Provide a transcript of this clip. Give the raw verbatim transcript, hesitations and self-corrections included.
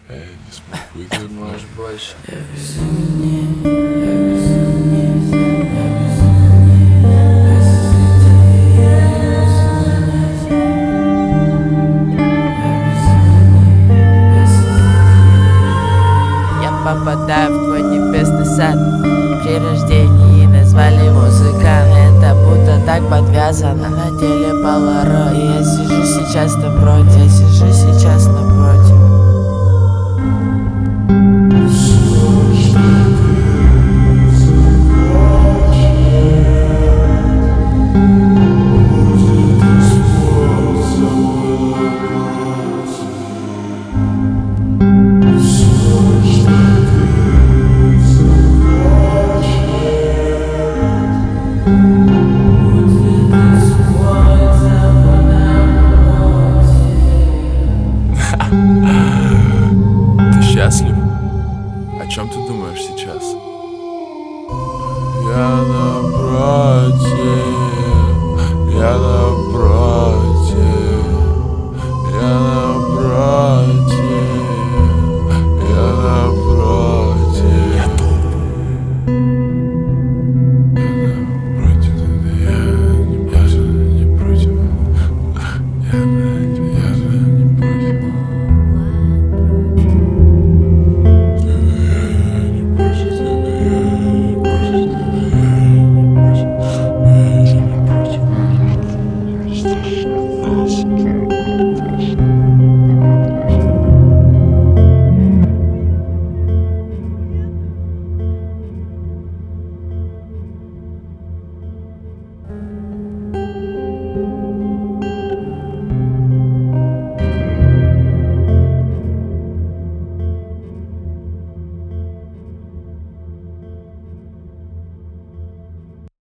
Я не смог выиграть. Можешь больше. Я попадаю в твой небесный сад. При рождении назвали музыкант. Это будто так подвязано. На деле Поларо. Я сижу сейчас напротив. Я сижу сейчас напротив.